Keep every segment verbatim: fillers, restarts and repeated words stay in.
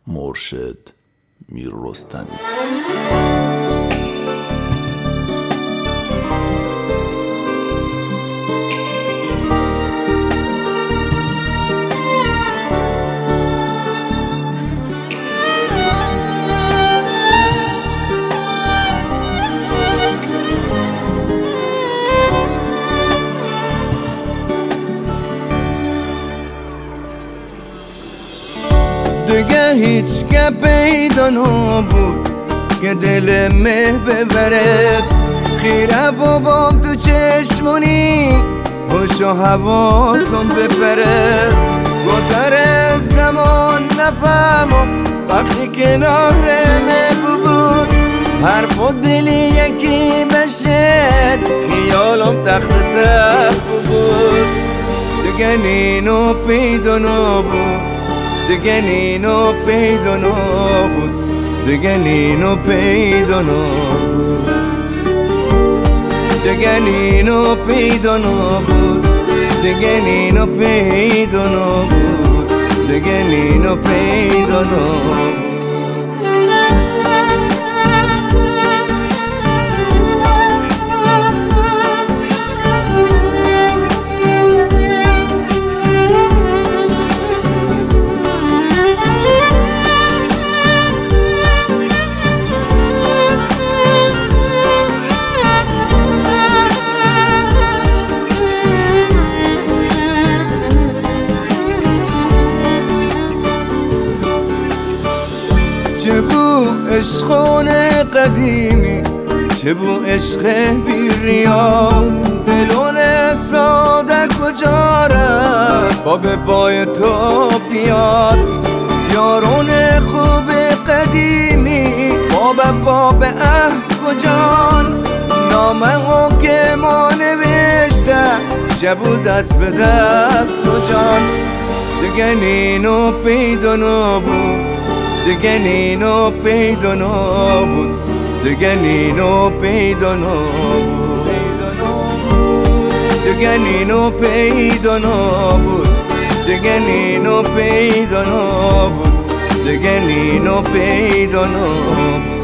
مرشد میر رستمی. دیگه هیچ که پیدا نبود که دل مه ببرد، خیره بابام تو چشمونی هوش و حواسم بپرد. گذر زمان نفهمم وقتی کنار مه بود، حرف و دلی یکی بشد خیالم تخت تخت بود. دیگه نینو پیدا نبود، دیگه نینو پیدا نبود، دیگه نینو پیدا نبود، دیگه نینو پیدا نبود، دیگه نینو پیدا نبود، دیگه نینو پیدا نبود. چه بو عشقان قدیمی، چه بو عشق بی ریا، دلون ساده کجا رفت با به پای تو بیاد. یارون خوب قدیمی با وفا به عهد کجان، نامه که ما نوشته شبو دست به دست کجان. دیگه نینو پیدا نبود، دیگه نینو پیدا نبود، دیگه نینو پیدا نبود، دیگه نینو پیدا نبود، دیگه نینو پیدا نبود، دیگه نینو پیدا نبود.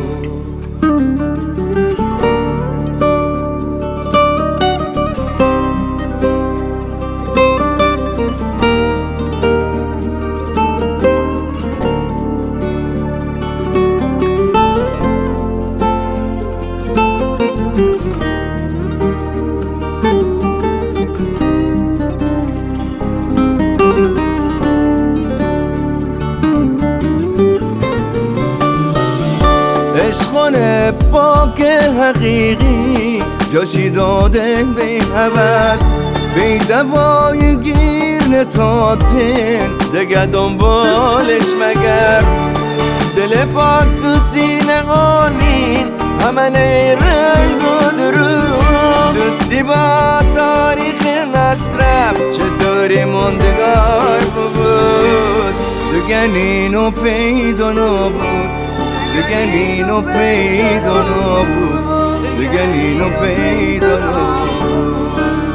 عشقان پاک حقیقی جاشی داده به هوس، به دوای گیر نتاتن دیگه دنبالش مگر. دل پاک تو سینه قانین همه رنگ و درود، دوستی با تاریخ مصرف چطوری موندگار بود. دیگه نینو پیدا نبود، دیگه نینو پیدا نبود، دیگه نینو پیدا نبود،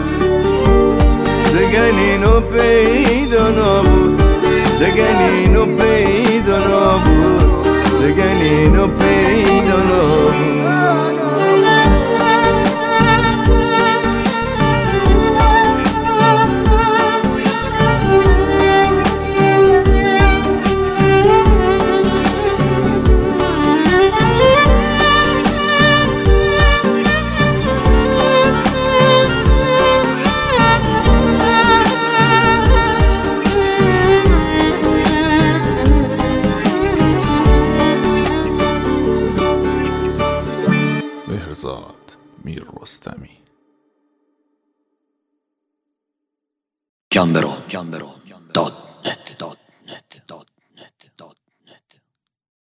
دیگه نینو پیدا نبود، دیگه نینو پیدا نبود، دیگه نینو پیدا نبود. مهرزاد میر رستمی. گمبرو دات نت